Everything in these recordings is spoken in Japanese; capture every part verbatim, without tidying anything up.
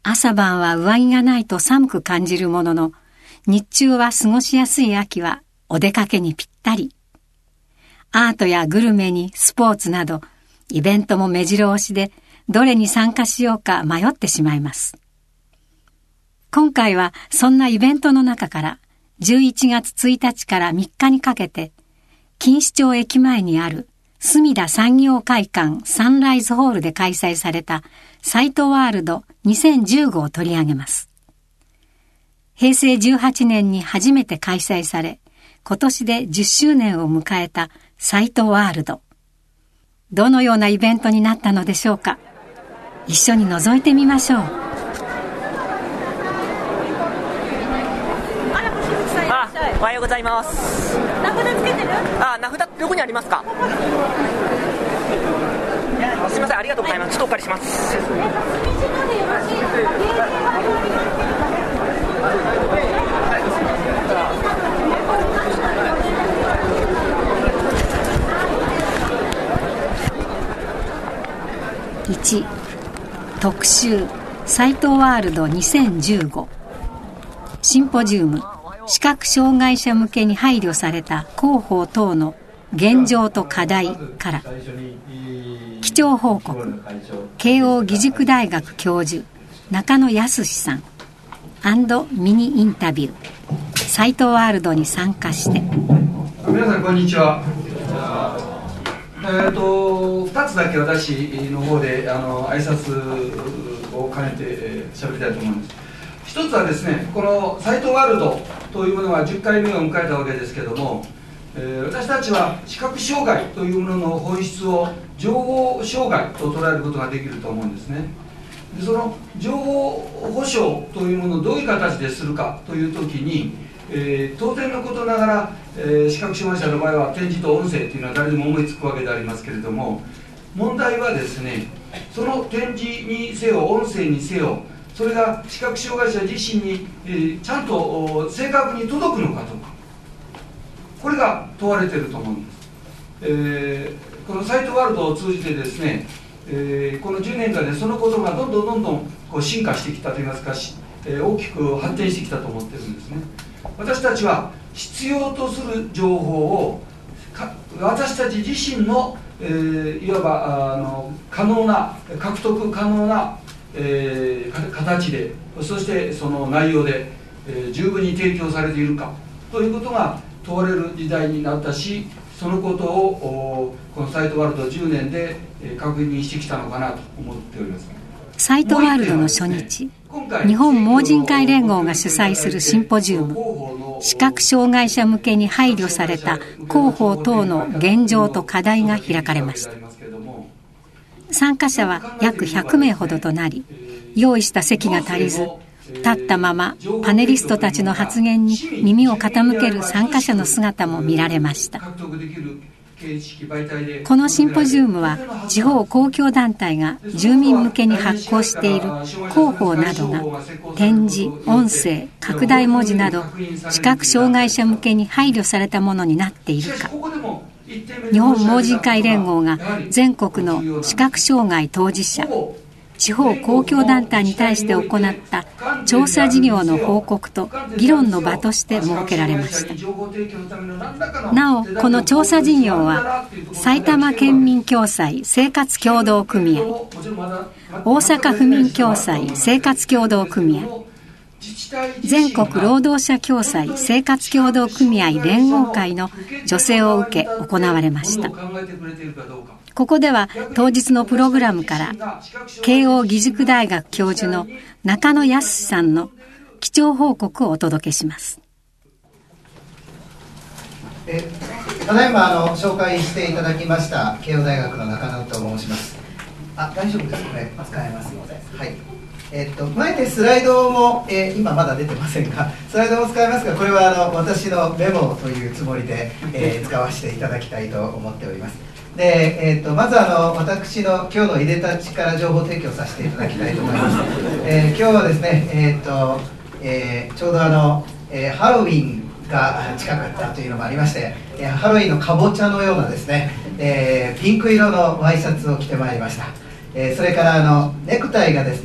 朝晩は上着がないと寒く感じるものの、日中は過ごしやすい秋はお出かけにぴったり。アートやグルメにスポーツなど、イベントも目白押しで、どれに参加しようか迷ってしまいます。今回はそんなイベントの中から、じゅういちがつついたちからみっかにかけて、錦糸町駅前にある墨田産業会館サンライズホールで開催されたサイトワールドにせんじゅうごを取り上げます。へいせいじゅうはちねんに初めて開催され、今年でじゅっしゅうねんを迎えたサイトワールド。どのようなイベントになったのでしょうか。一緒に覗いてみましょう。 あ、おはようございます。 名札つけてる？ あ、名札どこにありますか？すみません、ありがとうございます。ちょっとお借りします。 いち. 特集サイトワールドにせんじゅうごシンポジウム視覚障害者向けに配慮された広報等の現状と課題から基調報告慶応義塾大学教授中野康さん&ミニインタビューサイトワールドに参加して皆さんこんにちは。えー、とふたつだけ私の方であの挨拶を兼ねて喋りたいと思います。一つはですね、このサイトワールドというものはじゅっかいめを迎えたわけですけども、えー、私たちは視覚障害というものの本質を情報障害と捉えることができると思うんですね。でその情報保障というものをどういう形でするかというときに、えー、当然のことながら、えー、視覚障害者の場合は展示と音声というのは誰でも思いつくわけでありますけれども、問題はですね、その展示にせよ音声にせよそれが視覚障害者自身に、えー、ちゃんと正確に届くのかどうか、これが問われていると思うんです。えー、このサイトワールドを通じてですね、えー、このじゅうねんかんでそのことがどんどんどんどんこう進化してきたといいますか、えー、大きく発展してきたと思っているんですね。私たちは必要とする情報を私たち自身の、えー、いわばあの可能な獲得可能な、えー、形で、そしてその内容で、えー、十分に提供されているかということが問われる時代になったし、そのことをこのサイトワールドじゅうねんで確認してきたのかなと思っております。 サイトワールドの初日、日本盲人会連合が主催するシンポジウム視覚障害者向けに配慮された広報等の現状と課題が開かれました。参加者は約ひゃくめいほどとなり、用意した席が足りず立ったままパネリストたちの発言に耳を傾ける参加者の姿も見られました。このシンポジウムは地方公共団体が住民向けに発行している広報などが展示、音声、拡大文字など視覚障害者向けに配慮されたものになっているか、日本盲人会連合が全国の視覚障害当事者、地方公共団体に対して行った調査事業の報告と議論の場として設けられました。なお、この調査事業は埼玉県民共済生活協同組合、大阪府民共済生活協同組合、全国労働者共済生活協同組合連合会の助成を受け行われました。ここでは当日のプログラムから慶応義塾大学教授の中野康さんの基調報告をお届けします。 えただいまあの紹介していただきました慶応大学の中野と申します。あ、大丈夫ですね、使えますので、はい。えっと、前でスライドも、えー、今まだ出てませんがスライドも使いますが、これはあの私のメモというつもりで、えー、使わせていただきたいと思っております。で、えー、とまずあの私の今日のいでたちから情報提供させていただきたいと思います。えー、今日はですね、えーとえー、ちょうどあの、えー、ハロウィンが近かったというのもありまして、えー、ハロウィンのかぼちゃのようなですね、えー、ピンク色のワイシャツを着てまいりました。えー、それからあのネクタイがですね、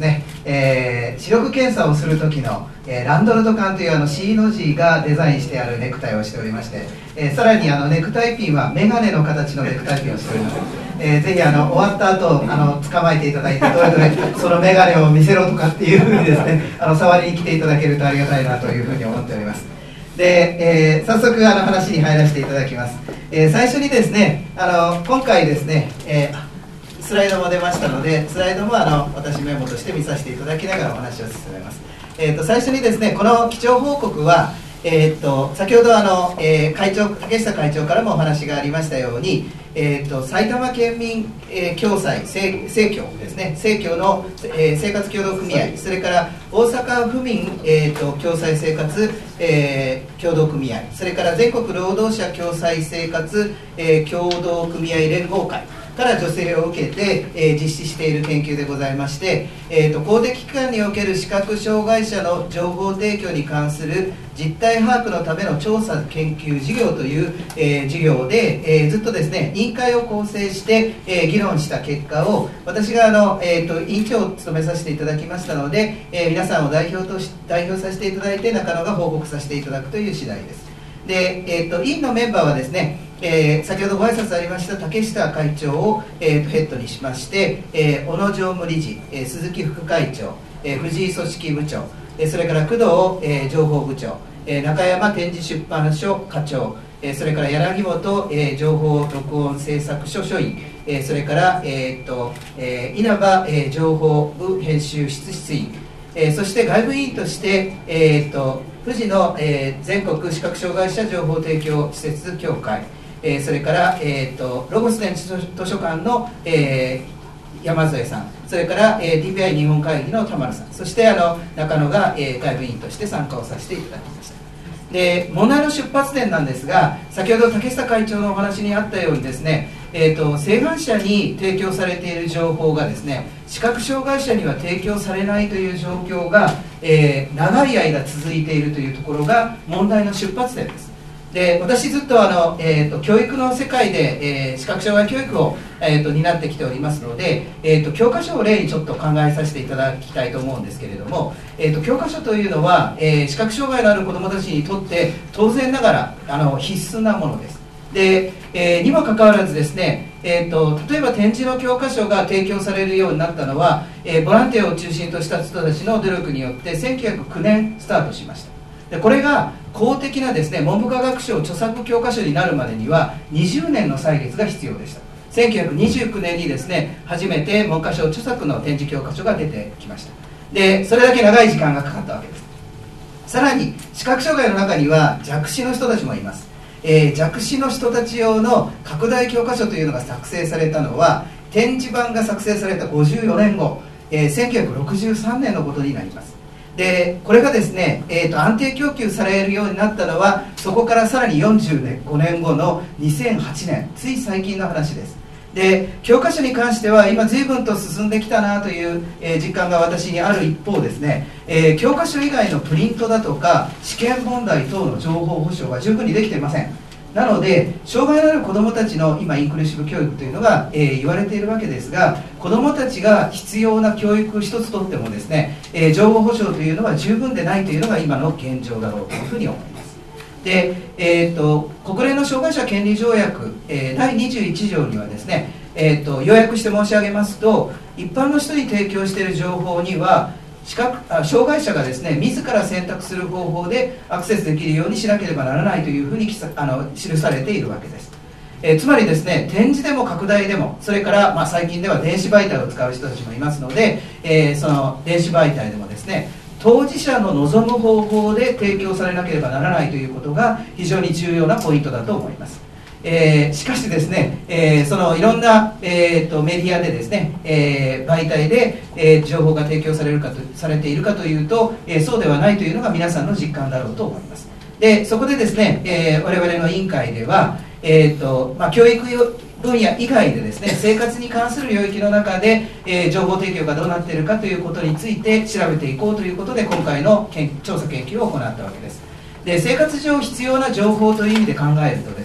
えー、視力検査をする時の、えー、ランドルド缶というあの C の字がデザインしてあるネクタイをしておりまして、えー、さらにあのネクタイピンはメガネの形のネクタイピンをしております。えー、ぜひあの終わった後あの捕まえていただいて、どれどれそのメガネを見せろとかっていうふうにですね、あの触りに来ていただけるとありがたいなというふうに思っております。で、えー、早速あの話に入らせていただきます。えー、最初にですね、あの今回ですね、えースライドも出ましたので、スライドもあの私メモとして見させていただきながらお話を進めます。えー、と最初にですね、この基調報告は、えー、と先ほどあの、えー、会長竹下会長からもお話がありましたように、えー、と埼玉県民、えー、共済生協ですね、生協の、えー、生活協同組合、それから大阪府民、えー、と共済生活、えー、協同組合、それから全国労働者共済生活、えー、協同組合連合会から助成を受けて、えー、実施している研究でございまして、えー、と公的機関における視覚障害者の情報提供に関する実態把握のための調査研究事業という、えー、事業で、えー、ずっとですね委員会を構成して、えー、議論した結果を私があの、えー、と委員長を務めさせていただきましたので、えー、皆さんを代表とし代表させていただいて中野が報告させていただくという次第です。で、えー、と委員のメンバーはですね、えー、先ほどご挨拶ありました竹下会長を、えー、とヘッドにしまして、えー、小野常務理事、えー、鈴木副会長、えー、藤井組織部長、えー、それから工藤、えー、情報部長、えー、中山展示出版所課長、えー、それから柳本、えー、情報録音制作所所員、えー、それから、えーとえー、稲葉、えー、情報部編集室室員、えー、そして外部委員として、えー、と富士の、えー、全国視覚障害者情報提供施設協会、えー、それから、えー、とロゴス電子図書館の、えー、山添さん、それから、えー、ディーピーアイ 日本会議の田丸さん、そしてあの中野が、えー、外部委員として参加をさせていただきました。で、問題の出発点なんですが、先ほど竹下会長のお話にあったようにですね、えー、と性犯者に提供されている情報がですね、視覚障害者には提供されないという状況が、えー、長い間続いているというところが問題の出発点です。で、私ずっとあの、えー、と教育の世界で、えー、視覚障害教育を、えー、と担ってきておりますので、えー、と教科書を例にちょっと考えさせていただきたいと思うんですけれども、えー、と教科書というのは、えー、視覚障害のある子どもたちにとって当然ながらあの必須なものです。で、えー、にもかかわらずですね、えー、と例えば展示の教科書が提供されるようになったのは、えー、ボランティアを中心とした人たちの努力によってせんきゅうひゃくきゅうねんスタートしました。で、これが公的なですね、文部科学省著作教科書になるまでにはにじゅうねんの歳月が必要でした。せんきゅうひゃくにじゅうきゅうねんにですね、初めて文科省著作の展示教科書が出てきました。で、それだけ長い時間がかかったわけです。さらに視覚障害の中には弱視の人たちもいます。えー、弱視の人たち用の拡大教科書というのが作成されたのは、展示版が作成されたごじゅうよねんご、えー、せんきゅうひゃくろくじゅうさんねんのことになります。で、これがですね、えー、と安定供給されるようになったのはそこからさらによんじゅうごねんごのにせんはちねん、つい最近の話です。で、教科書に関しては今随分と進んできたなという、えー、実感が私にある一方ですね、えー、教科書以外のプリントだとか試験問題等の情報保障が十分にできていません。なので、障害のある子どもたちの今インクルーシブ教育というのが、えー、言われているわけですが、子どもたちが必要な教育一つとってもですね、えー、情報保障というのは十分でないというのが今の現状だろうというふうに思います。で、えー、と国連の障害者権利条約、えー、だいにじゅういち条にはですね、えー、と要約して申し上げますと、一般の人に提供している情報には視覚あ障害者がですね、自ら選択する方法でアクセスできるようにしなければならないというふうにあの記されているわけです。えー、つまりですね、展示でも拡大でも、それから、まあ、最近では電子媒体を使う人たちもいますので、えー、その電子媒体でもですね、当事者の望む方法で提供されなければならないということが非常に重要なポイントだと思います。えー、しかしですね、えー、そのいろんな、えー、とメディアでですね、えー、媒体で、えー、情報が提供されるかとされているかというと、えー、そうではないというのが皆さんの実感だろうと思います。で、そこでですね、えー、我々の委員会では、えーとまあ、教育分野以外でですね、生活に関する領域の中で、えー、情報提供がどうなっているかということについて調べていこうということで、今回の調査研究を行ったわけです。で、生活上必要な情報という意味で考えるとですね、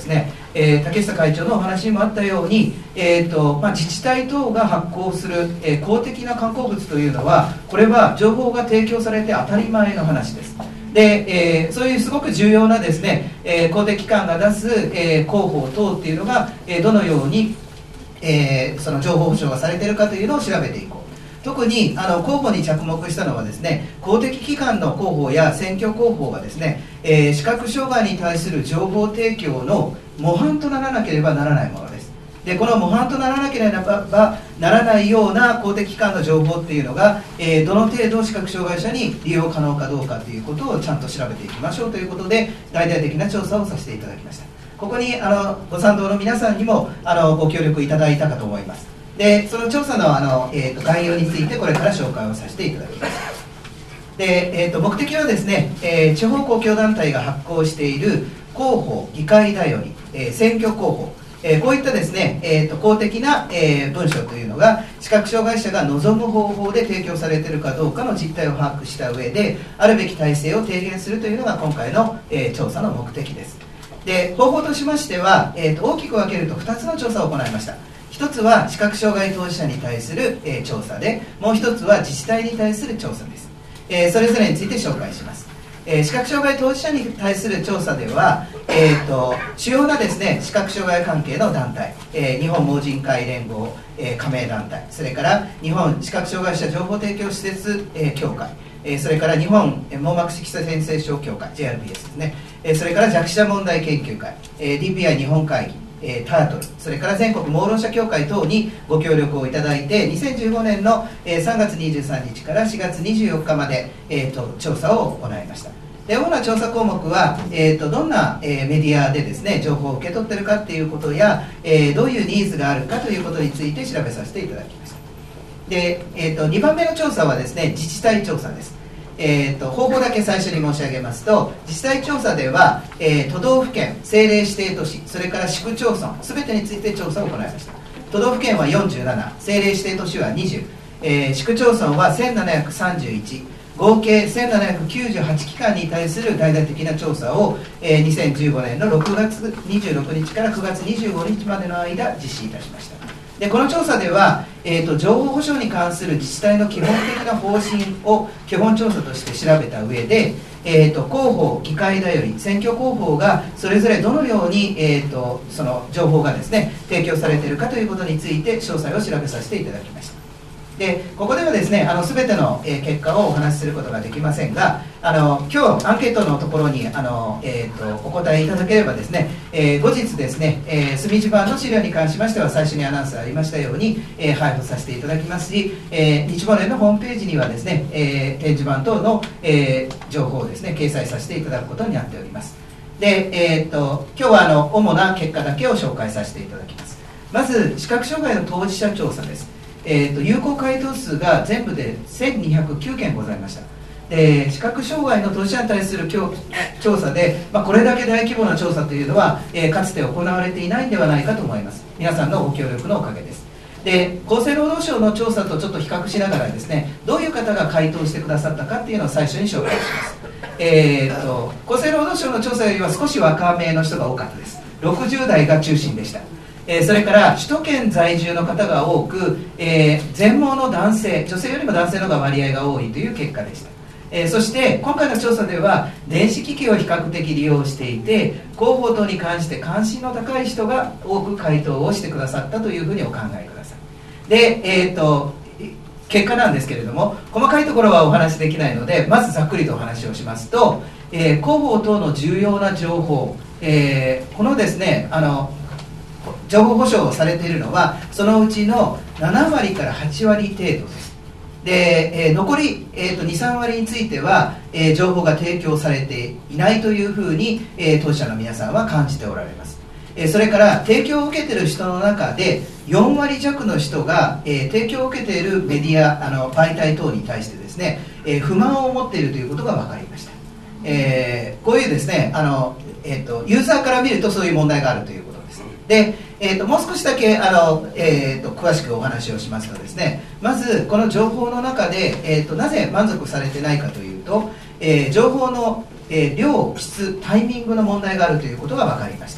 えー、竹下会長のお話にもあったように、えーとまあ、自治体等が発行する、えー、公的な観光物というのは、これは情報が提供されて当たり前の話です。で、えー、そういうすごく重要なですね、えー、公的機関が出す、えー、広報等っていうのが、えー、どのように、えー、その情報保障がされているかというのを調べていこう。特にあの広報に着目したのはですね、公的機関の広報や選挙広報がですね、えー、視覚障害に対する情報提供の模範とならなければならないものです。で、この模範とならなければならないような公的機関の情報っていうのが、えー、どの程度視覚障害者に利用可能かどうかということをちゃんと調べていきましょうということで、大々的な調査をさせていただきました。ここにあのご賛同の皆さんにもあのご協力いただいたかと思います。で、その調査 の, あの、えー、と概要についてこれから紹介をさせていただきます。で、えー、と目的はですね、えー、地方公共団体が発行している広報、議会だより、えー、選挙広報、えー、こういったですね、えー、と公的な、えー、文書というのが視覚障害者が望む方法で提供されているかどうかの実態を把握した上で、あるべき体制を提言するというのが今回の、えー、調査の目的です。で、方法としましては、えー、と大きく分けるとふたつの調査を行いました。一つは視覚障害当事者に対する、えー、調査で、もう一つは自治体に対する調査です。えー、それぞれについて紹介します。えー、視覚障害当事者に対する調査では、えー、と主要なですね、視覚障害関係の団体、えー、日本盲人会連合、えー、加盟団体、それから日本視覚障害者情報提供施設、えー、協会、えー、それから日本網膜色素変性症協会 ジェイアールピーエス ですね、えー、それから弱視者問題研究会、えー、ディーピーアイ 日本会議、えー、タートル、それから全国盲ろん者協会等にご協力をいただいて、にせんじゅうごねんの、えー、さんがつにじゅうさんにちからしがつにじゅうよっかまで、えー、と調査を行いました。で、主な調査項目は、えー、とどんな、えー、メディアでですね、情報を受け取っているかっていうことや、えー、どういうニーズがあるかということについて調べさせていただきました。で、えー、とにばんめの調査はですね、自治体調査です。えー、と方法だけ最初に申し上げますと、自治体調査では、えー、都道府県、政令指定都市、それから市区町村すべてについて調査を行いました。都道府県はよんじゅうなな、政令指定都市はにじゅう、えー、市区町村はせんななひゃくさんじゅういち、合計せんななひゃくきゅうじゅうはち機関に対する大々的な調査を、えー、にせんじゅうごねんのろくがつにじゅうろくにちからくがつにじゅうごにちまでの間実施いたしました。で、この調査では、えー、と情報保障に関する自治体の基本的な方針を基本調査として調べた上で、えー、と広報、議会だより、選挙広報がそれぞれどのように、えー、とその情報がですね、提供されているかということについて詳細を調べさせていただきました。で、ここではですね、あの全ての、えー、結果をお話しすることができませんが、あの今日アンケートのところにあの、えー、とお答えいただければですね、えー、後日ですね、えー、隅地版の資料に関しましては最初にアナウンスありましたように、えー、配布させていただきますし、えー、日語連のホームページにはですね、えー、展示版等の、えー、情報をですね、掲載させていただくことになっております。で、えー、と今日はあの主な結果だけを紹介させていただきます。まず視覚障害の当事者調査です。えー、と有効回答数が全部でせんにひゃくきゅうけんございました。で、視覚障害の当事者に対する調査で、まあ、これだけ大規模な調査というのは、えー、かつて行われていないんではないかと思います。皆さんのご協力のおかげです。で、厚生労働省の調査とちょっと比較しながらですね、どういう方が回答してくださったかっていうのを最初に紹介します。えー、と厚生労働省の調査よりは少し若めの人が多かったです。ろくじゅうだいが中心でした。えー、それから首都圏在住の方が多く、えー、全盲の男性、女性よりも男性の方が割合が多いという結果でした。えー、そして今回の調査では電子機器を比較的利用していて、広報等に関して関心の高い人が多く回答をしてくださったというふうにお考えください。で、えー、と結果なんですけれども、細かいところはお話しできないので、まずざっくりとお話をしますと、えー、広報等の重要な情報、えー、このですね、あの情報保障をされているのはそのうちのななわりからはちわり程度です。で、えー、残り、えー、とにさんわりについては、えー、情報が提供されていないというふうに、えー、当事者の皆さんは感じておられます。えー、それから提供を受けている人の中でよんわりじゃくの人が、えー、提供を受けているメディア、あの媒体等に対してですね、えー、不満を持っているということが分かりました。えー、こういうですね、あの、えー、とユーザーから見るとそういう問題があるということです。で、えー、ともう少しだけあの、えー、と詳しくお話をしますとですね、まずこの情報の中で、えー、となぜ満足されてないかというと、えー、情報の、えー、量、質、タイミングの問題があるということが分かりました。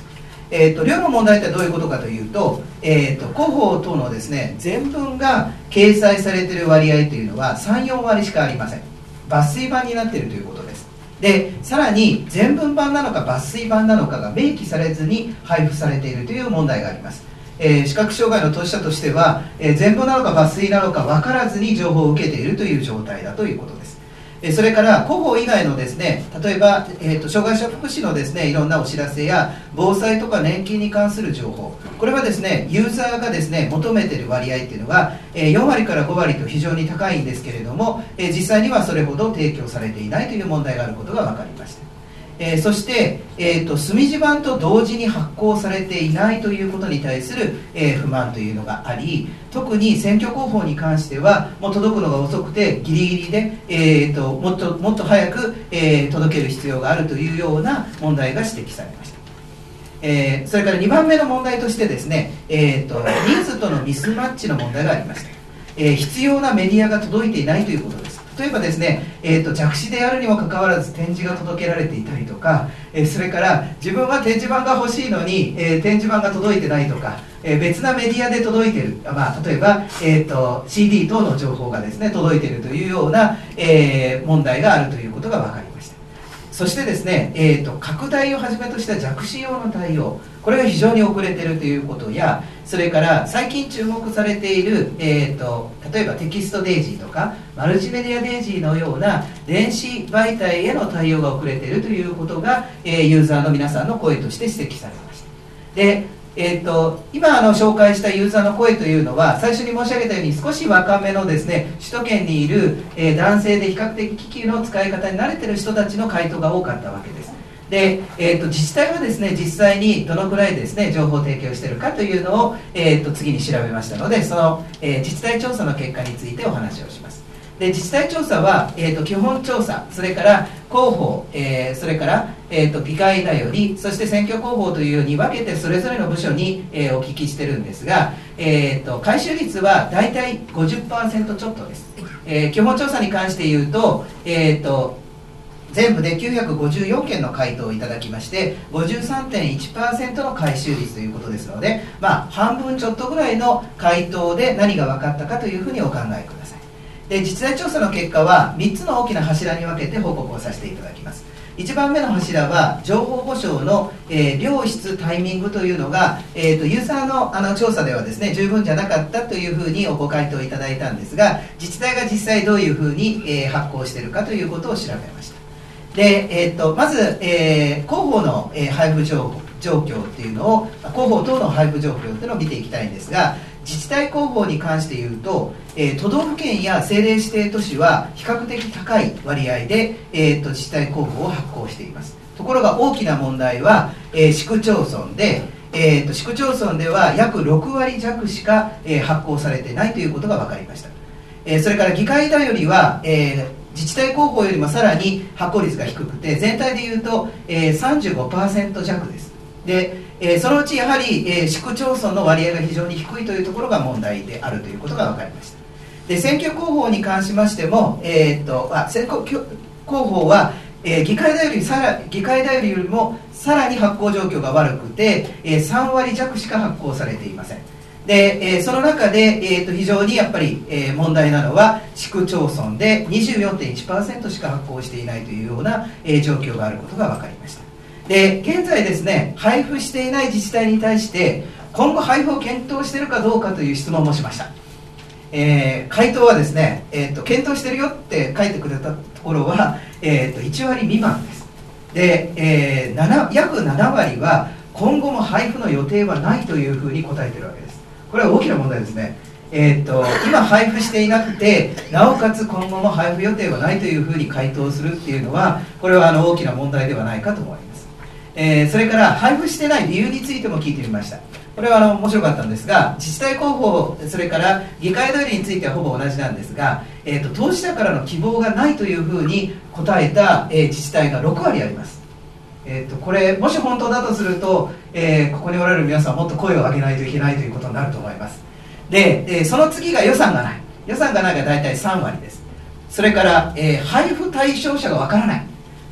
えー、と量の問題ってどういうことかというと、えー、と広報等のですね全文が掲載されている割合というのは さん、よん 割しかありません。抜粋版になっているということです。でさらに全文版なのか抜粋版なのかが明記されずに配布されているという問題があります。えー、視覚障害の当事者としては、えー、全文なのか抜粋なのか分からずに情報を受けているという状態だということです。えー、それから広報以外のですね、例えば、えー、と障害者福祉のですねいろんなお知らせや防災とか年金に関する情報、これはですねユーザーがですね求めている割合っていうのが、えー、よん割からご割と非常に高いんですけれども、えー、実際にはそれほど提供されていないという問題があることが分かりました。えー、そして、えーと、墨字版と同時に発行されていないということに対する、えー、不満というのがあり、特に選挙広報に関してはもう届くのが遅くてギリギリで、えーと、もっともっと早く、えー、届ける必要があるというような問題が指摘されました。えー、それからにばんめの問題としてですね、えーと、ニーズとのミスマッチの問題がありました。えー、必要なメディアが届いていないということです。例えばですね、えーと、弱視であるにもかかわらず展示が届けられていたりとか、えー、それから自分は展示板が欲しいのに、えー、展示板が届いてないとか、えー、別なメディアで届いている、まあ、例えば、えーと、シーディー 等の情報がですね届いているというような、えー、問題があるということが分かりました。そしてですね、えーと、拡大をはじめとした弱視用の対応、これが非常に遅れているということや、それから最近注目されている、えーと、例えばテキストデイジーとかマルチメディアデイジーのような電子媒体への対応が遅れているということが、えー、ユーザーの皆さんの声として指摘されました。でえー、と今あの紹介したユーザーの声というのは、最初に申し上げたように少し若めのですね首都圏にいる、えー、男性で比較的機器の使い方に慣れている人たちの回答が多かったわけです。で、えー、と自治体はですね実際にどのくらいですね情報提供しているかというのを、えー、と次に調べましたので、その、えー、自治体調査の結果についてお話をします。で自治体調査は、えー、と基本調査、それから広報、えー、それから、えー、と議会だより、そして選挙広報というように分けてそれぞれの部署に、えー、お聞きしてるんですが、えー、と回収率はだいたい ごじゅっパーセント ちょっとです。えー、基本調査に関して言うと、えー、と全部できゅうひゃくごじゅうよんけんの回答をいただきまして ごじゅうさんてんいちパーセント の回収率ということですので、まあ、半分ちょっとぐらいの回答で何が分かったかというふうにお考えください。で自治体調査の結果はみっつの大きな柱に分けて報告をさせていただきます。いちばんめの柱は情報保障の、えー、量質タイミングというのが、えー、とユーザー の, あの調査ではですね十分じゃなかったというふうにご回答いただいたんですが、自治体が実際どういうふうに、えー、発行しているかということを調べました。で、えー、とまず、えー、広報の、えー、配布状況っていうのを広報等の配布状況っていうのを見ていきたいんですが、自治体広報に関して言うと、えー、都道府県や政令指定都市は比較的高い割合で、えー、と自治体広報を発行しています。ところが大きな問題は、えー、市区町村で、えー、と市区町村では約ろくわりじゃくしか、えー、発行されていないということが分かりました。えー、それから議会だよりは、えー自治体広報よりもさらに発行率が低くて、全体でいうと、えー、さんじゅうごパーセント 弱です。で、えー、そのうちやはり、えー、市区町村の割合が非常に低いというところが問題であるということが分かりました。で選挙広報に関しましても、えー、っとあ選挙広報は、えー、議会だよりさら議会だよりもさらに発行状況が悪くて、えー、さんわりじゃくしか発行されていません。で、えー、その中で、えー、と非常にやっぱり、えー、問題なのは市区町村で にじゅうよんてんいちパーセント しか発行していないというような、えー、状況があることが分かりました。で現在ですね配布していない自治体に対して今後配布を検討しているかどうかという質問もしました。えー、回答はですね、えー、と検討してるよって書いてくれたところは、えー、といちわりみまんです。で、えー、なな約ななわりは今後も配布の予定はないというふうに答えているわけです。これは大きな問題ですね。えー、と今配布していなくて、なおかつ今後も配布予定はないというふうに回答するっていうのは、これはあの大きな問題ではないかと思います。えー、それから配布してない理由についても聞いてみました。これはあの面白かったんですが、自治体広報、それから議会代理についてはほぼ同じなんですが、えー、と当事者からの希望がないというふうに答えた、えー、自治体がろくわりあります。えー、とこれもし本当だとすると、えー、ここにおられる皆さんもっと声を上げないといけないということになると思います。で、えー、その次が予算がない予算がないが大体さんわりです。それから、えー、配布対象者がわからない、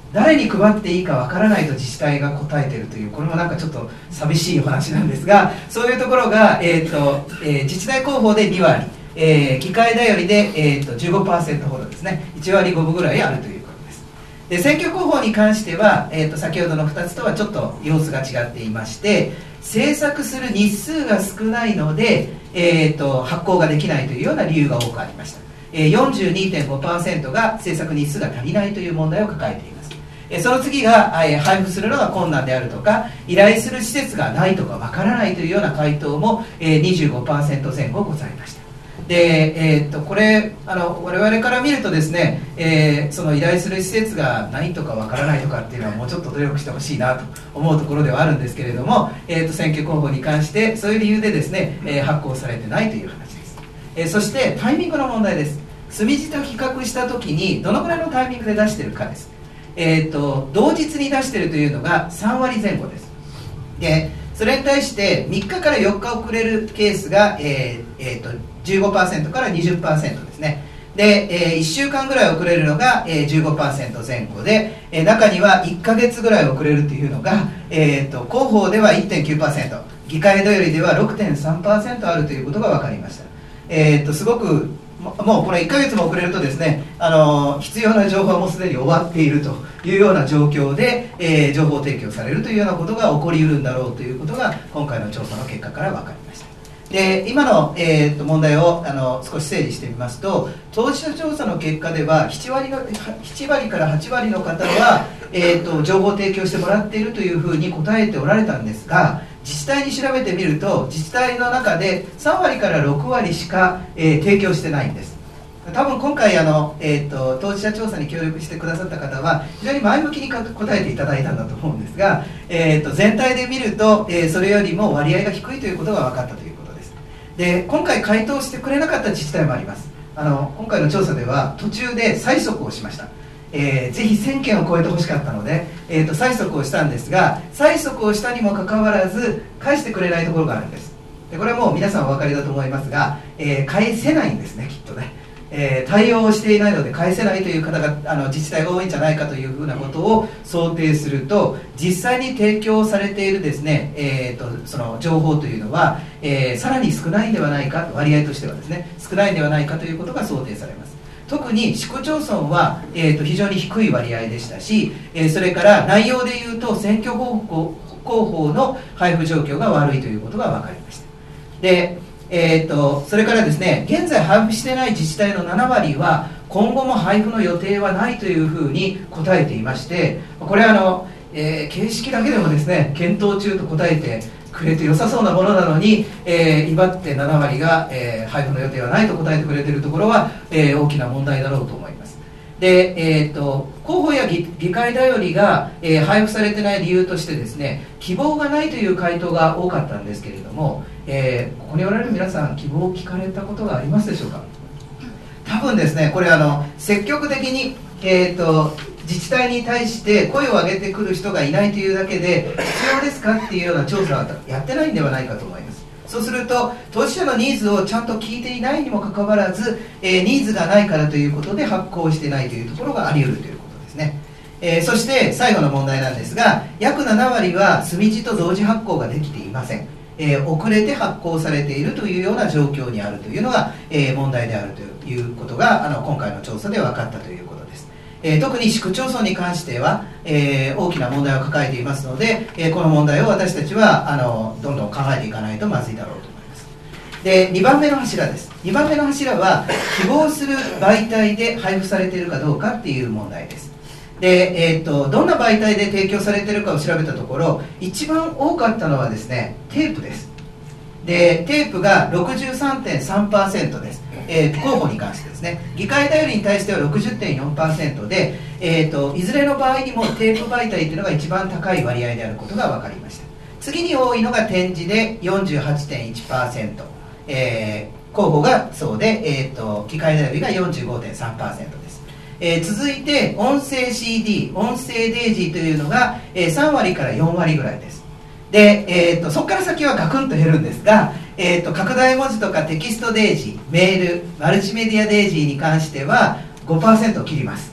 誰に配っていいかわからないと自治体が答えているという、これもなんかちょっと寂しいお話なんですが、そういうところが、えーとえー、自治体広報でにわり、えー、議会だよりで、えー、と じゅうごパーセント ほどですね、いちわりごぶぐらいあるということです。で選挙広報に関しては、えー、と先ほどのふたつとはちょっと様子が違っていまして、制作する日数が少ないので、えー、と発行ができないというような理由が多くありました。えー、よんじゅうにてんごパーセント が制作日数が足りないという問題を抱えています。えー、その次が、えー、配布するのが困難であるとか、依頼する施設がないとかわからないというような回答も、えー、にじゅうごパーセント 前後ございました。で、えー、っとこれあの我々から見るとですね、えー、その依頼する施設がないとかわからないとかっていうのはもうちょっと努力してほしいなと思うところではあるんですけれども、えー、っと選挙広報に関してそういう理由でですね、えー、発行されてないという話です。えー、そしてタイミングの問題です。墨地と比較したときにどのくらいのタイミングで出しているかです。えー、っと同日に出しているというのがさんわりぜん後です。でそれに対してみっかからよっか遅れるケースが、えーえー、と じゅうごパーセント から にじゅっパーセント ですね。で、えー、いっしゅうかんぐらい遅れるのが、えー、じゅうごパーセント 前後で、えー、中にはいっかげつぐらい遅れるというのが、えー、と広報では いってんきゅうパーセント、 議会どよりでは ろくてんさんパーセント あるということが分かりました。えー、とすごくもうこれいっかげつも遅れるとですね、あの必要な情報はもうすでに終わっているというような状況で、えー、情報提供されるというようなことが起こりうるんだろうということが今回の調査の結果から分かりました。で今の、えー、と問題をあの少し整理してみますと、当事者調査の結果ではななわりがななわりからはちわりの方は、えー、と情報提供してもらっているというふうに答えておられたんですが、自治体に調べてみると自治体の中でさんわりからろくわりしか、えー、提供してないんです。多分今回あの、えー、と当事者調査に協力してくださった方は非常に前向きに答えていただいたんだと思うんですが、えー、と全体で見ると、えー、それよりも割合が低いということが分かったということです。で今回回答してくれなかった自治体もあります。あの今回の調査では途中で催促をしました。えー、ぜひせんけんを超えてほしかったので、えー、と催促をしたんですが、催促をしたにもかかわらず返してくれないところがあるんです。でこれはもう皆さんお分かりだと思いますが、えー、返せないんですね、きっとね。えー、対応をしていないので返せないという方があの自治体が多いんじゃないかというふうなことを想定すると、実際に提供されているですね、えー、とその情報というのは、えー、さらに少ないんではないか、割合としてはですね少ないんではないかということが想定されます。特に市区町村は、えー、と非常に低い割合でしたし、えー、それから内容でいうと選挙広報広報の配布状況が悪いということが分かりました。でえー、とそれからですね、現在配布していない自治体のななわりは今後も配布の予定はないというふうに答えていまして、これはあの、えー、形式だけでもですね検討中と答えてくれて良さそうなものなのに、えー、威張ってななわりが、えー、配布の予定はないと答えてくれているところは、えー、大きな問題だろうと思います。で、えー、と広報や 議, 議会だよりが、えー、配布されてない理由としてですね、希望がないという回答が多かったんですけれども、えー、ここにおられる皆さん希望を聞かれたことがありますでしょうか。多分ですね、これあの積極的に、えー、と自治体に対して声を上げてくる人がいないというだけで必要ですかっていうような調査はやってないんではないかと思います。そうすると当事者のニーズをちゃんと聞いていないにもかかわらず、えー、ニーズがないからということで発行していないというところがあり得るということですね。えー、そして最後の問題なんですが、約ななわりは墨地と同時発行ができていません。えー、遅れて発行されているというような状況にあるというのが、えー、問題であるということがあの今回の調査で分かったということです。えー、特に市区町村に関しては、えー、大きな問題を抱えていますので、えー、この問題を私たちはあのどんどん考えていかないとまずいだろうと思います。でにばんめの柱です。にばんめの柱は希望する媒体で配布されているかどうかっていう問題です。で、えー、とどんな媒体で提供されているかを調べたところ、一番多かったのはですねテープです。でテープが ろくじゅうさんてんさんパーセント です。えー、候補に関してですね、議会だよりに対しては ろくじゅってんよんパーセント で、えー、といずれの場合にもテープ媒体というのが一番高い割合であることが分かりました。次に多いのが展示で よんじゅうはちてんいちパーセント、えー、候補がそうで、えー、と議会だよりが よんじゅうごてんさんパーセント です。えー、続いて音声 シーディー、 音声デイジーというのが、えー、さんわりからよんわりぐらいです。で、えー、とそこから先はガクンと減るんですが、えー、と拡大文字とかテキストデイジー、メール、マルチメディアデイジーに関しては ごパーセント を切ります。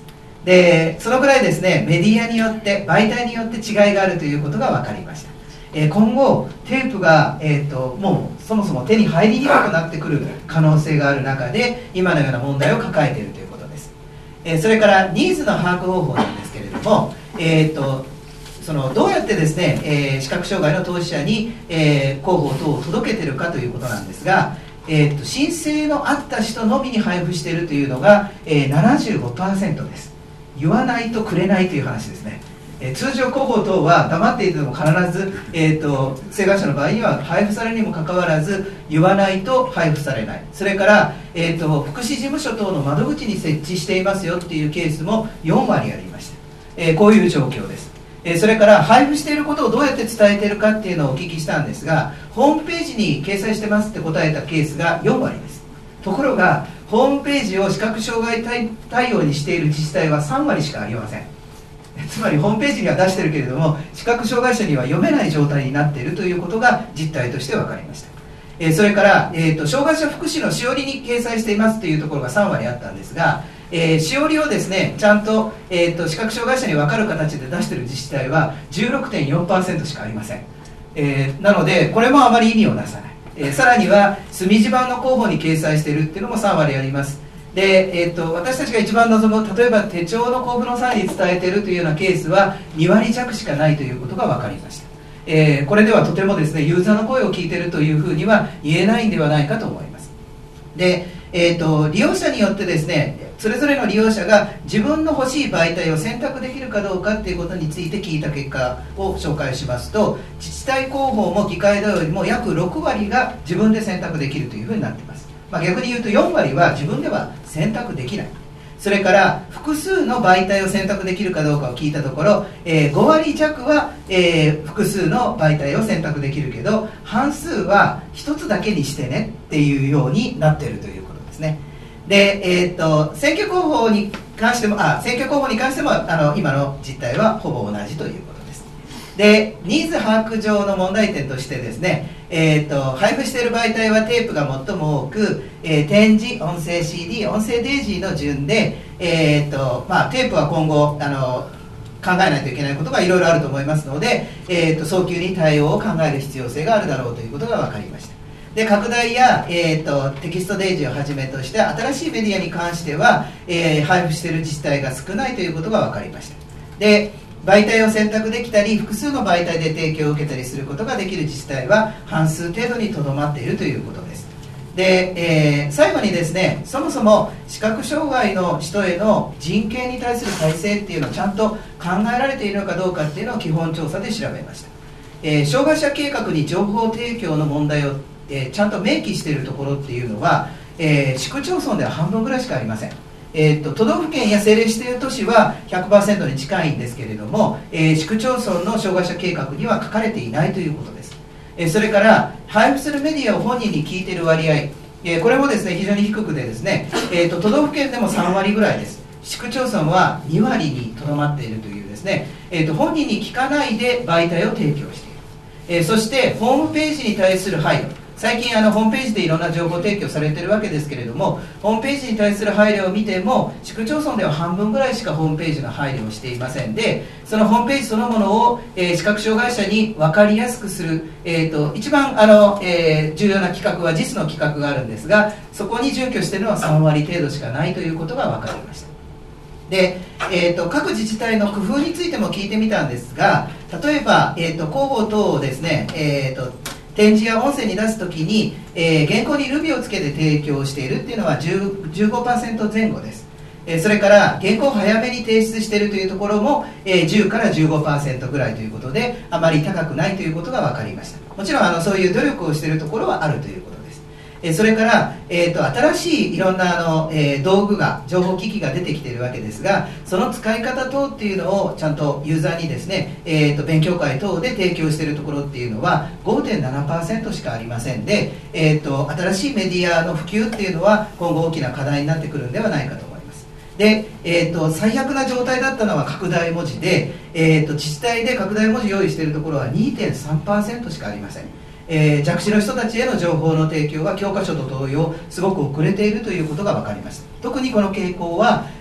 でそのぐらいですね、メディアによって媒体によって違いがあるということが分かりました。えー、今後テープが、えー、ともうそもそも手に入りにくくなってくる可能性がある中で今のような問題を抱えているということです。えー、それからニーズの把握方法なんですけれども、えー、とそのどうやってですね、えー、視覚障害の当事者に、えー、広報等を届けているかということなんですが、えー、と申請のあった人のみに配布しているというのが、えー、ななじゅうごパーセント です。言わないとくれないという話ですね。えー、通常広報等は黙っていても必ず、えー、と請願者の場合には配布されるにもかかわらず言わないと配布されない。それから、えー、と福祉事務所等の窓口に設置していますよっていうケースもよんわりありました。えー、こういう状況です。えー、それから配布していることをどうやって伝えているかっていうのをお聞きしたんですが、ホームページに掲載してますって答えたケースがよんわりです。ところがホームページを視覚障害対対応にしている自治体はさんわりしかありません。つまりホームページには出してるけれども視覚障害者には読めない状態になっているということが実態として分かりました。えー、それから、えーと、障害者福祉のしおりに掲載していますというところがさんわりあったんですが、えー、しおりをですねちゃんと、えーと、視覚障害者に分かる形で出している自治体は じゅうろくてんよんパーセント しかありません。えー、なのでこれもあまり意味をなさない。えー、さらには墨地版の候補に掲載しているっていうのもさんわりあります。で、えー、と私たちが一番望む例えば手帳の交付の際に伝えているというようなケースはにわり弱しかないということが分かりました。えー、これではとてもですねユーザーの声を聞いているというふうには言えないんではないかと思います。で、えー、と利用者によってですねそれぞれの利用者が自分の欲しい媒体を選択できるかどうかということについて聞いた結果を紹介しますと、自治体広報も議会同様にも約ろくわりが自分で選択できるというふうになっています。まあ、逆に言うとよんわりは自分では選択できない。それから複数の媒体を選択できるかどうかを聞いたところ、えー、ごわり弱は、えー、複数の媒体を選択できるけど半数はひとつだけにしてねっていうようになっているということですね。で、えー、と選挙広報に関してもあ選挙広報に関してもあの今の実態はほぼ同じということです。でニーズ把握上の問題点としてですね、えー、と配布している媒体はテープが最も多く、えー、展示、音声 シーディー、音声デイジーの順で、えーとまあ、テープは今後あの考えないといけないことがいろいろあると思いますので、えー、と早急に対応を考える必要性があるだろうということが分かりました。で拡大や、えー、とテキストデイジーをはじめとして新しいメディアに関しては、えー、配布している自治体が少ないということが分かりました。で媒体を選択できたり複数の媒体で提供を受けたりすることができる自治体は半数程度にとどまっているということです。で、えー、最後にですねそもそも視覚障害の人への人権に対する体制っていうのをちゃんと考えられているのかどうかっていうのを基本調査で調べました。えー、障害者計画に情報提供の問題を、えー、ちゃんと明記しているところっていうのは、えー、市区町村では半分ぐらいしかありません。えー、と都道府県や政令指定都市は ひゃくパーセント に近いんですけれども、えー、市区町村の障害者計画には書かれていないということです。えー、それから配布するメディアを本人に聞いている割合、えー、これもですね非常に低くてですね、えー、と都道府県でもさんわりぐらいです。市区町村はにわりにとどまっているというですね、えー、と本人に聞かないで媒体を提供している。えー、そしてホームページに対する配慮、最近あのホームページでいろんな情報提供されているわけですけれども、ホームページに対する配慮を見ても市区町村では半分ぐらいしかホームページの配慮をしていませんで、そのホームページそのものを、えー、視覚障害者に分かりやすくする、えー、と一番あの、えー、重要な企画は ジャイエス の企画があるんですが、そこに準拠しているのはさんわり程度しかないということが分かりました。で、えー、と各自治体の工夫についても聞いてみたんですが、例えば、えー、と広報等をですね、えー、と展示や音声に出すときに、えー、原稿にルビをつけて提供しているっていうのはじゅう、じゅうごパーセント 前後です。えー、それから原稿を早めに提出しているというところも、えー、じゅうからじゅうごパーセント ぐらいということで、あまり高くないということが分かりました。もちろんあのそういう努力をしているところはあるということです。えー、それから、えー、と新しいいろんなあの、えー、道具が情報機器が出てきているわけですが、その使い方等っていうのをちゃんとユーザーにですね、えー、と勉強会等で提供しているところっていうのは ごてんななパーセント しかありませんで、えー、と新しいメディアの普及っていうのは今後大きな課題になってくるんではないかと思います。で、えー、と最悪な状態だったのは拡大文字で、えー、と自治体で拡大文字用意しているところは にてんさんパーセント しかありません。えー、弱視の人たちへの情報の提供は教科書と同様すごく遅れているということが分かりました。特にこの傾向は、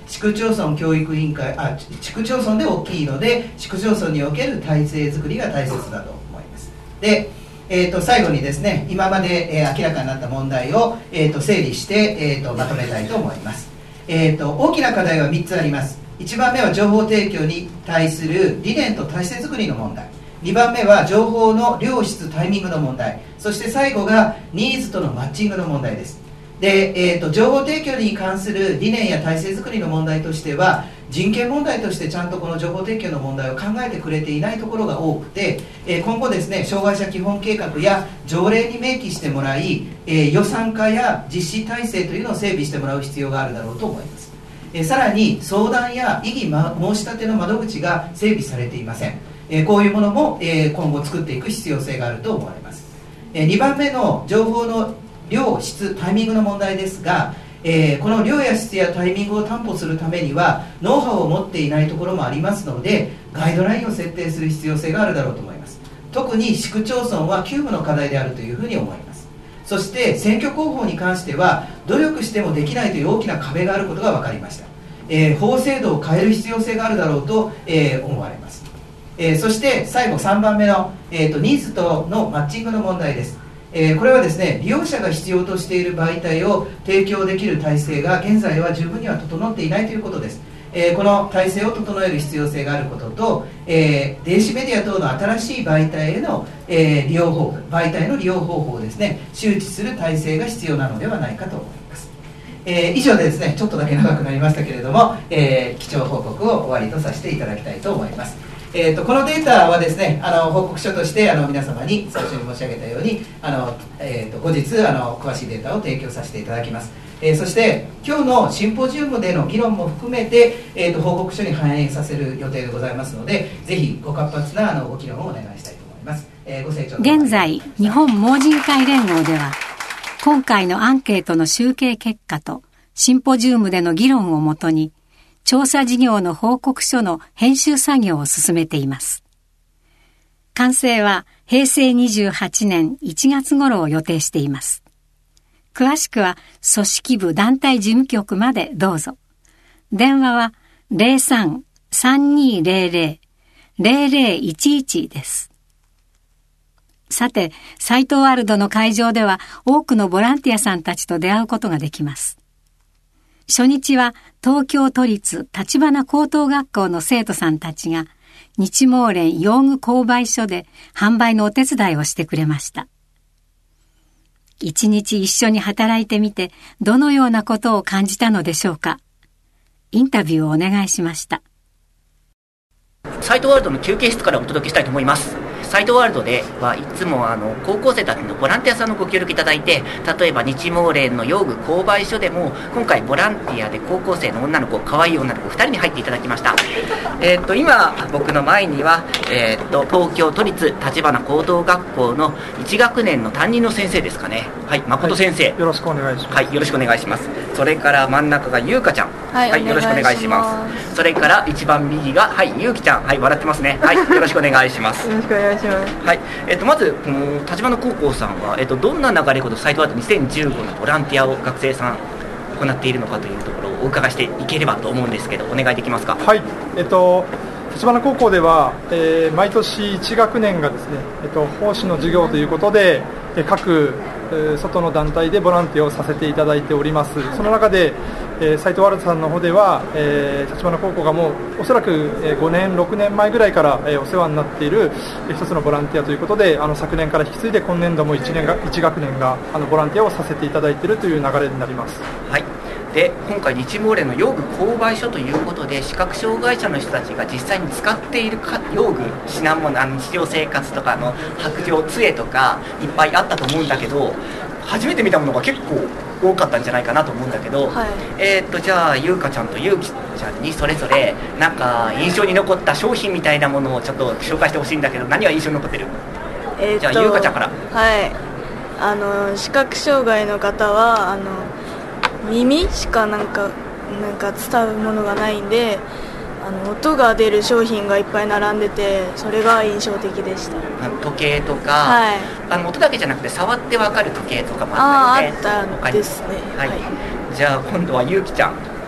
市区町村教育委員会、あ、市区町村で大きいので、市区町村における体制づくりが大切だと思います。で、えー、と最後にですね、今まで、えー、明らかになった問題を、えー、と整理して、えー、とまとめたいと思います。えー、と大きな課題はみっつあります。いちばんめは情報提供に対する理念と体制づくりの問題、にばんめは情報の量質タイミングの問題、そして最後がニーズとのマッチングの問題です。で、えー、と情報提供に関する理念や体制づくりの問題としては、人権問題としてちゃんとこの情報提供の問題を考えてくれていないところが多くて、えー、今後ですね、障害者基本計画や条例に明記してもらい、えー、予算化や実施体制というのを整備してもらう必要があるだろうと思います。えー、さらに相談や異議、ま、申し立ての窓口が整備されていません。えー、こういうものも、えー、今後作っていく必要性があると思われます。えー、にばんめの情報の量、質、タイミングの問題ですが、えー、この量や質やタイミングを担保するためにはノウハウを持っていないところもありますので、ガイドラインを設定する必要性があるだろうと思います。特に市区町村は急務の課題であるというふうに思います。そして選挙広報に関しては努力してもできないという大きな壁があることが分かりました。えー、法制度を変える必要性があるだろうと、えー、思われます。えー、そして最後さんばんめの、えーと、ニーズとのマッチングの問題です。えー、これはですね、利用者が必要としている媒体を提供できる体制が現在は十分には整っていないということです。えー、この体制を整える必要性があることと、えー、電子メディア等の新しい媒体への、えー、利用方法、媒体の利用方法をですね、周知する体制が必要なのではないかと思います。えー、以上でですね、ちょっとだけ長くなりましたけれども、えー、基調報告を終わりとさせていただきたいと思います。えー、とこのデータはですね、あの報告書としてあの皆様に最初に申し上げたように、あの、えー、と後日あの詳しいデータを提供させていただきます。えー、そして今日のシンポジウムでの議論も含めて、えー、と報告書に反映させる予定でございますので、ぜひご活発なあのご議論をお願いしたいと思います。えー、ご清聴現在日本盲人会連合では、今回のアンケートの集計結果とシンポジウムでの議論をもとに、調査事業の報告書の編集作業を進めています。完成はへいせいにじゅうはちねんいちがつ頃を予定しています。詳しくは組織部団体事務局までどうぞ。電話は ゼロさん さんにーゼロゼロ ゼロゼロいちいち です。さて、サイトワールドの会場では多くのボランティアさんたちと出会うことができます。初日は東京都立橘高等学校の生徒さんたちが日盲連用具購買所で販売のお手伝いをしてくれました。一日一緒に働いてみてどのようなことを感じたのでしょうか。インタビューをお願いしました。 サイトワールドの休憩室からお届けしたいと思います。サイトワールドではいつもあの高校生たちのボランティアさんのご協力いただいて、例えば日盲連の用具購買所でも今回ボランティアで高校生の女の子、可愛い女の子ふたりに入っていただきました。えー、っと今僕の前には、えー、っと東京都立橘高等学校のいち学年の担任の先生ですかね。はい、誠先生、はい、 よろしくお願いします。 はい、よろしくお願いします。それから真ん中がゆうかちゃん、 はい、はい、 よろしくお願いします。それから一番右がはいゆうきちゃん、はい、笑ってますね。はい、よろしくお願いします。 よろしくお願いします。 はい、えー、とまずこの橘高校さんは、えー、とどんな流れほどサイトワールドにせんじゅうごのボランティアを学生さん行っているのかというところをお伺いしていければと思うんですけど、お願いできますか。 はい、えっ、ー、と橘高校では、えー、毎年いち学年がですね、えー、と奉仕の授業ということで、えー、各、えー、外の団体でボランティアをさせていただいております。その中で、えー、サイトワールドさんの方では、えー、橘高校がもうおそらく、えー、ごねんろくねんまえぐらいから、えー、お世話になっている、えー、一つのボランティアということで、あの昨年から引き継いで今年度も 1, 年がいち学年があのボランティアをさせていただいているという流れになります。 はい、で今回日盲連の用具購買所ということで、視覚障害者の人たちが実際に使っているか用具、品物、あの日常生活とかの白状杖とかいっぱいあったと思うんだけど、初めて見たものが結構多かったんじゃないかなと思うんだけど、はい、えー、っとじゃあゆうかちゃんとゆうきちゃんにそれぞれなんか印象に残った商品みたいなものをちょっと紹介してほしいんだけど、何が印象に残ってる？えー、じゃあゆうかちゃんから。 はい、あの視覚障害の方はあの耳しかなんかなんか伝うものがないんで、あの音が出る商品がいっぱい並んでて、それが印象的でした。 あの時計とか、 はい、 あの音だけじゃなくて触ってわかる時計とかもあったよね。 ああ、あったんですね。 はい、はい、じゃあ今度はゆうきちゃん。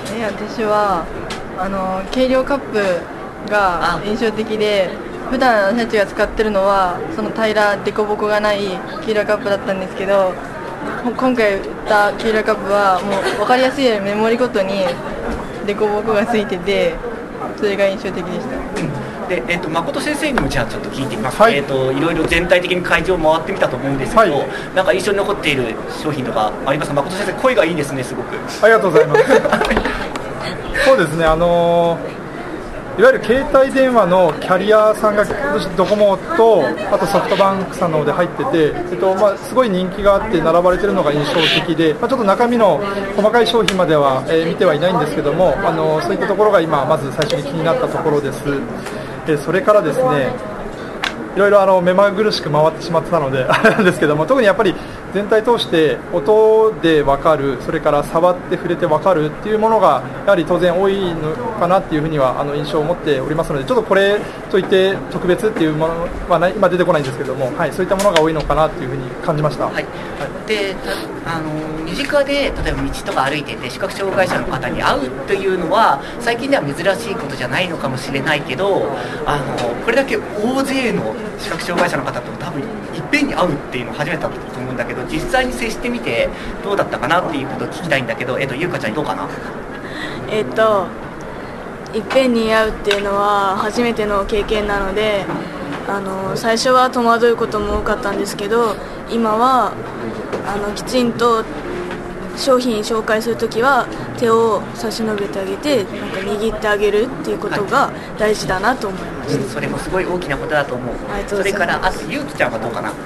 え私はあの軽量カップが印象的で、普段私たちが使ってるのはその平ら凸凹がない軽量カップだったんですけど、今回売った軽量カップはもう分かりやすいようにメモリごとに凸凹がついてて、それが印象的でした。 でえー、と誠先生にもじゃあちょっと聞いてみます、 はい、 えー、といろいろ全体的に会場を回ってみたと思うんですけど、 はい、 なんか印象に残っている商品とかありますか？誠先生、声がいいですね、すごく。 ありがとうございますそうですね、あのいわゆる携帯電話のキャリアさんがドコモとあとソフトバンクさんの方で入ってて、えっとまあ、すごい人気があって並ばれているのが印象的で、まあ、ちょっと中身の細かい商品までは、えー、見てはいないんですけども、あのそういったところが今まず最初に気になったところです。えー、それからですね、いろいろあの目まぐるしく回ってしまってたのであれなんですけども、特にやっぱり全体通して音で分かる、それから触って触れて分かるっていうものがやはり当然多いのかなっていうふうにはあの印象を持っておりますので、ちょっとこれといって特別っていうものはない、今出てこないんですけども、はい、そういったものが多いのかなっていうふうに感じました。はいはい、 であの身近で例えば道とか歩いてて視覚障害者の方に会うというのは最近では珍しいことじゃないのかもしれないけど、あのこれだけ大勢の視覚障害者の方と多分いっぺんに会うっていうのを初めてだったと思うんだけど、実際に接してみてどうだったかなっていうことを聞きたいんだけど、えっとゆうかちゃんどうかな？ えっといっぺんに会うっていうのは初めての経験なので、あの最初は戸惑うことも多かったんですけど、今はあのきちんと商品紹介するときは手を差し伸べてあげて、なんか握ってあげるっていうことが大事だなと思いました。 それもすごい大きなことだと思う。それからあとゆうきちゃんはどうかな？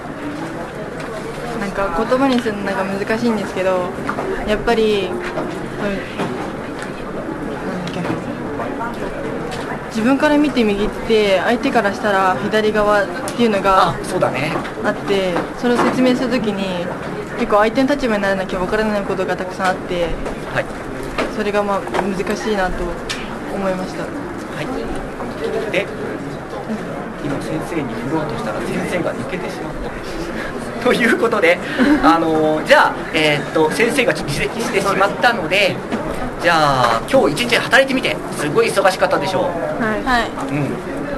なんか言葉にするのが難しいんですけど、やっぱり、うん、自分から見て右って相手からしたら左側っていうのがあって、 そうだね、 それを説明するときに結構相手の立場にならなきゃ分からないことがたくさんあって、はい、それがまあ難しいなと思いました。はい、 で今先生に振ろうとしたら先生が抜けてしまったということで、あのじゃあ、えー、っと先生がちょっと離席してしまったので、じゃあ今日一日働いてみてすごい忙しかったでしょう。 はい、 うん、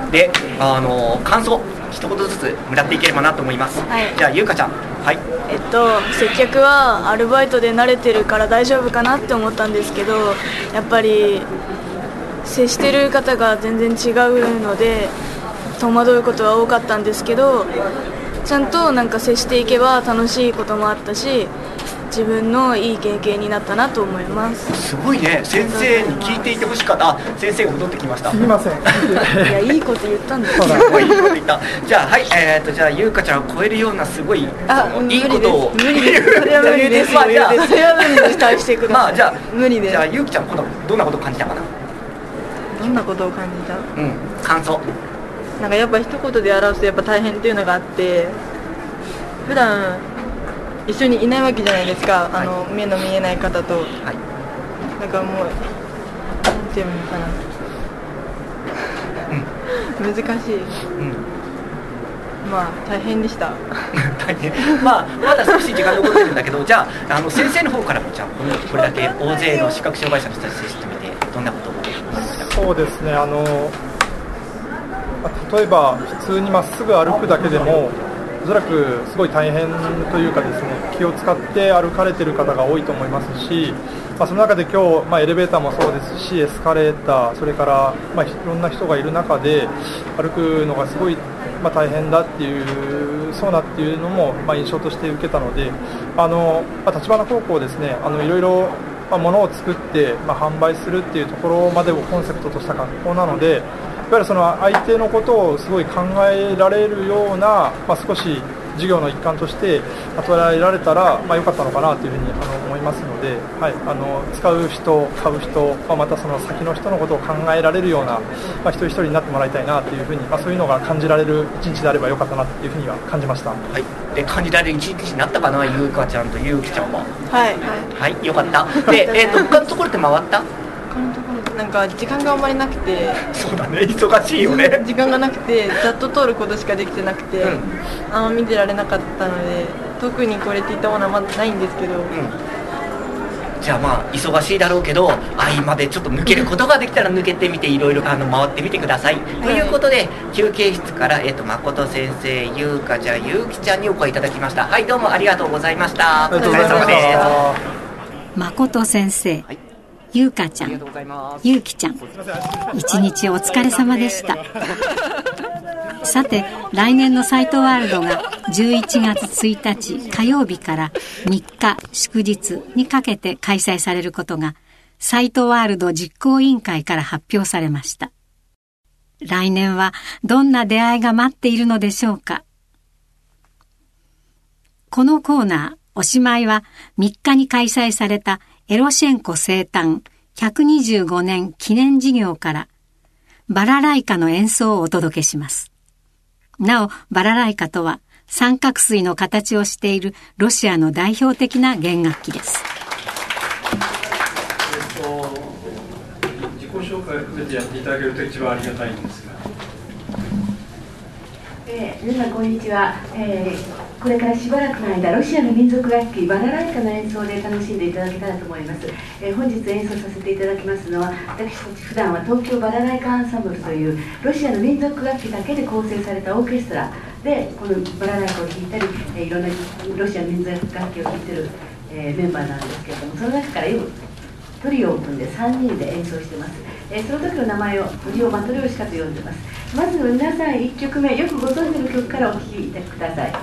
で、あの感想一言ずつもらっていければなと思います。はい、じゃあゆうかちゃん。はい、 えっと接客はアルバイトで慣れてるから大丈夫かなって思ったんですけど、やっぱり接してる方が全然違うので戸惑うことは多かったんですけど、ちゃんとなんか接していけば楽しいこともあったし、自分のいい経験になったなと思います。 すごいね、先生に聞いていてほしかった。あ、先生が戻ってきました。 すみません。いや、いいこと言ったんですよ。 すごいいいこと言った。じゃあはい、えー、とじゃあゆうかちゃんを超えるようなすごいいいことを無理です。それは無理です。それは無理です。期待してください。 まあじゃあ無理です。 じゃあゆうきちゃん今度どんなことを感じたかな？ どんなことを感じた？ うん、感想。 なんかやっぱ一言で表すとやっぱ大変っていうのがあって、普段一緒にいないわけじゃないですか、はい、あの目の見えない方と、はい、だからもうなんていうのかな、うん、難しい、うん、まあ大変でした大変、まあまだ少し時間残ってるんだけど、じゃあ、あの先生の方からもじゃあこれだけ大勢の視覚障害者の人たちと接してみてどんなことを思いましたか？ そうですね、あの例えば普通にまっすぐ歩くだけでもおそらくすごい大変というかですね、気を使って歩かれている方が多いと思いますし、まあ、その中で今日、まあ、エレベーターもそうですしエスカレーター、それから、まあ、いろんな人がいる中で歩くのがすごい、まあ、大変だっていうそうなっていうのも、まあ、印象として受けたので、あの、まあ、立花高校ですね、あのいろいろ、まあ、物を作って、まあ、販売するっていうところまでをコンセプトとした学校なので、いわゆるその相手のことをすごい考えられるような、まあ、少し授業の一環として捉えられたら、まあ、良かったのかなというふうにあの思いますので、はい、あの使う人、買う人、まあ、またその先の人のことを考えられるような、まあ、一人一人になってもらいたいなというふうに、まあ、そういうのが感じられる一日であれば良かったなというふうには感じました。はい、 で感じられる一日になったかな、ゆうかちゃんとゆうきちゃんは。 はい、 はい、よかった。で、えーと、他のところって回った？ 他のところなんか時間があんまりなくて、 そうだね、忙しいよね。 時間がなくてざっと通ることしかできてなくて、うん、あんま見てられなかったので特にこれっていったものはまだないんですけど、うん、 じゃあまあ忙しいだろうけど合間でちょっと抜けることができたら抜けてみていろいろあの回ってみてください、はい、ということで休憩室から、えー、と誠先生、ゆうかちゃん、ゆうきちゃんにお声いただきました。はい、どうもありがとうございました。お疲れ様です。 誠先生、はい、ゆうかちゃん、ゆうきちゃん、一日お疲れ様でしたさて、来年のサイトワールドがじゅういちがつついたち火曜日からみっか祝日にかけて開催されることがサイトワールド実行委員会から発表されました。来年はどんな出会いが待っているのでしょうか。このコーナーおしまいはみっかに開催されたエロシェンコ生誕ひゃくにじゅうごねん記念事業からバラライカの演奏をお届けします。なお、バラライカとは三角錐の形をしているロシアの代表的な弦楽器です。 えっと、自己紹介を含めてやっていただけると一番ありがたいんですが、 えー、皆さんこんにちは、えー、これからしばらくの間ロシアの民族楽器バラライカの演奏で楽しんでいただけたらと思います。えー、本日演奏させていただきますのは、私たち普段は東京バラライカアンサンブルというロシアの民族楽器だけで構成されたオーケストラでこのバラライカを弾いたり、えー、いろんなロシアの民族楽器を弾いている、えー、メンバーなんですけれども、その中から今トリオを組んでさんにんで演奏しています。えー、その時の名前を藤尾マトリョーシカと呼んでいます。まず皆さんいっきょくめ、よくご存知の曲からお聴きください。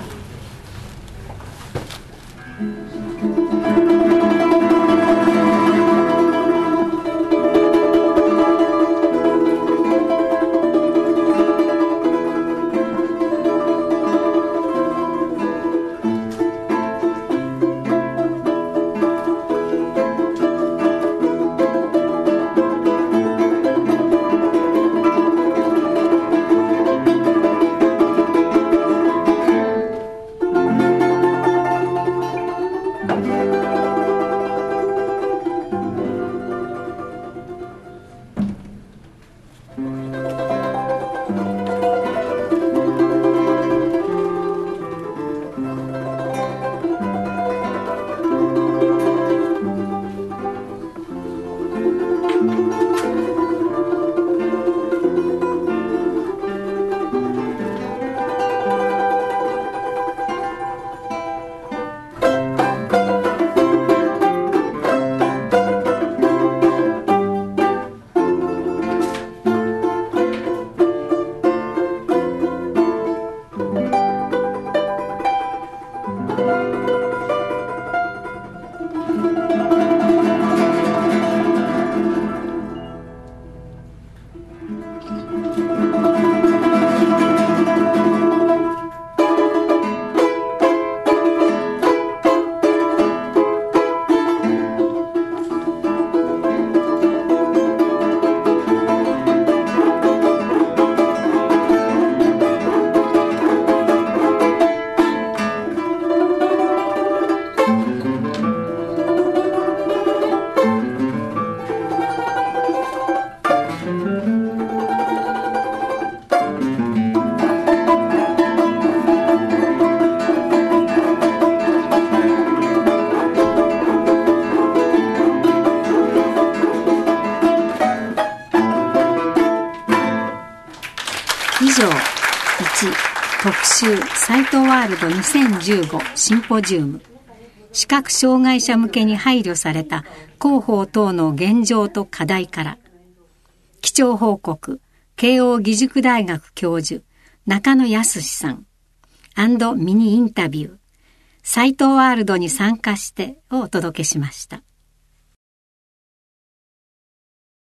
特集サイトワールドにせんじゅうごシンポジウム、視覚障害者向けに配慮された広報等の現状と課題から、基調報告慶應義塾大学教授中野康さん&ミニインタビュー、サイトワールドに参加してをお届けしました。